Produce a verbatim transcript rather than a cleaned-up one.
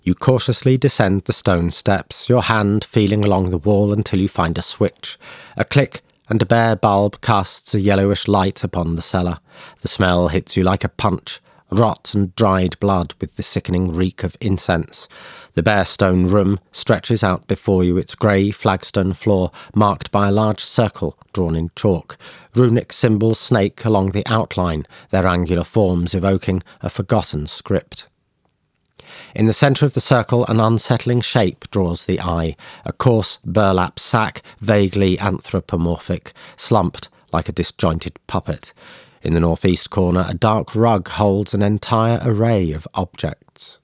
You cautiously descend the stone steps, your hand feeling along the wall until you find a switch. A click, and a bare bulb casts a yellowish light upon the cellar. The smell hits you like a punch, rot and dried blood with the sickening reek of incense. The bare stone room stretches out before you, its grey flagstone floor marked by a large circle drawn in chalk. Runic symbols snake along the outline, their angular forms evoking a forgotten script. In the centre of the circle, an unsettling shape draws the eye, a coarse burlap sack, vaguely anthropomorphic, slumped like a disjointed puppet. In the northeast corner, a dark rug holds an entire array of objects.